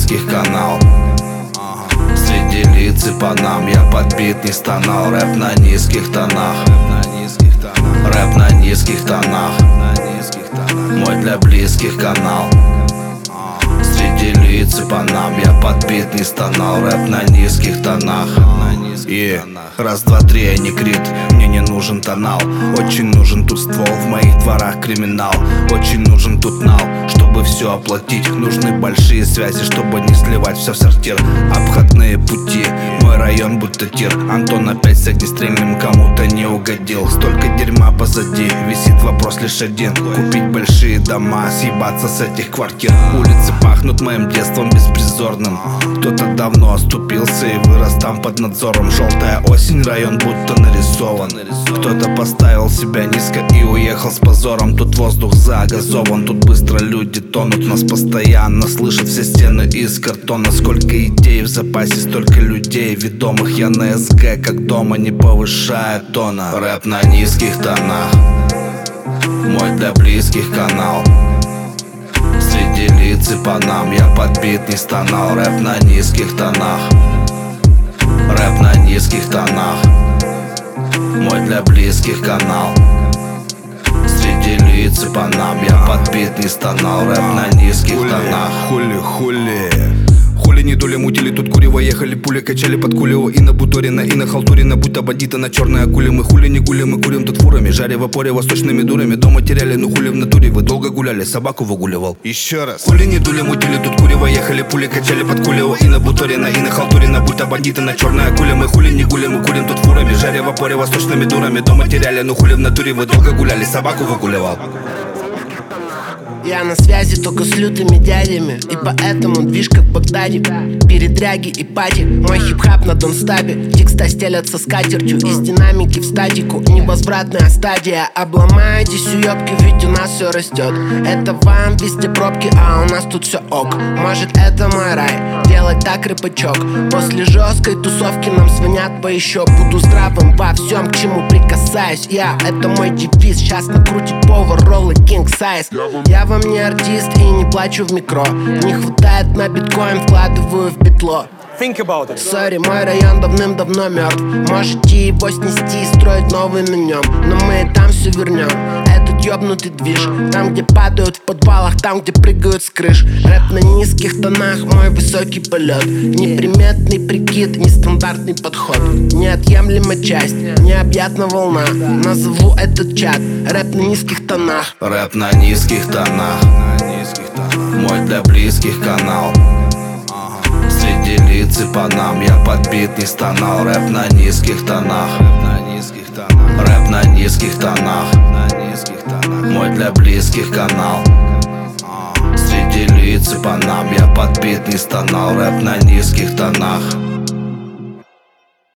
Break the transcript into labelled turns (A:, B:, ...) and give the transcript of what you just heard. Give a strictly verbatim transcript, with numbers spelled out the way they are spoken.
A: близких канал. Среди лиц и панам я подбит, не стонал. Рэп на низких тонах. Рэп на низких тонах. Мой для близких канал. Среди лиц и панам я подбит, не стонал. Рэп на низких тонах. И раз, два, три, я не крит, мне не нужен тонал. Очень нужен тут ствол, в моих дворах криминал. Очень нужен тут нал, чтобы все оплатить. Нужны большие связи, чтобы не сливать все в сортир. Обходные пути, мой район будто тир. Антон опять с огнестрельным кому-то не угодил. Столько дерьма позади, висит вопрос лишь один: купить большие дома, съебаться с этих квартир. Улицы пахнут моим детством беспризорным. Кто-то давно оступился и вырос там под надзором. Желтая осень, район будто нарисован. Кто-то поставил себя низко и уехал с позором. Тут воздух загазован, тут быстро люди тонут. Нас постоянно слышат все стены из картона. Сколько идей в запасе, столько людей ведомых. Я на СГ, как дома, не повышая тона. Рэп на низких тонах. Мой для близких канал. Среди лиц и панам я подбит, не стонал. Рэп на низких тонах. Рэп на низких тонах. Мой для близких канал. Среди лиц и панам я подбит, не стонал. Рэп на низких тонах.
B: Хули, хули Хули не доли мутили, тут курево ехали, пули качали под Кулево. И на Буторина, и на Халтурина, будто бандиты на черной акуле. Мы хули не гули, мы курим тут фурами, жаря в опоре восточными дурами. Дома теряли, ну хули в натуре, вы долго гуляли, собаку выгуливал.
A: Еще раз.
B: Хули не дули мутили, тут курево ехали, пули качали под Кулево. И на Буторина, и на Халтурина, будто бандиты на черной акуле. Мы хули не гули, мы курим тут фурами, жаря в опоре восточными дурами. Дома теряли, ну хули в натуре, вы долго гуляли, собаку выгуливал.
C: Я на связи только с лютыми дядями, и поэтому движ как в Багдаде. Передряги и пати, мой хип-хап на донстабе. Текста стелятся скатертью, из динамики в статику. Невозвратная стадия, обломайтесь, уёбки, ведь у нас все растет. Это вам везде пробки, а у нас тут все ок. Может это мой рай, делать так рыбачок. После жесткой тусовки нам звонят по еще. Буду здравым во всем, к чему прикасаюсь я. Это мой девиз, сейчас накрутит повар роллы king size. Я вам не артист и не плачу в микро. Не хватает на биткоин, вкладываю в битло. Сори, мой район давным-давно мертв. Можете его снести и строить новый на нем, но мы и там все вернем. Этот ёбнутый движ, там где падают в подвалах, там где прыгают с крыш. Рэп на низких тонах, мой высокий полет. Неприметный прикид, нестандартный подход. Неотъемлемая часть, необъятна волна. Назову этот чат рэп на низких тонах.
A: Рэп на низких тонах. Мой для близких канал. Среди лиц и панам я подбит, не стонал. Рэп на низких тонах. Рэп на низких тонах. Мой для близких канал. Среди лиц и панам я подбит, не стонал. Рэп на низких тонах.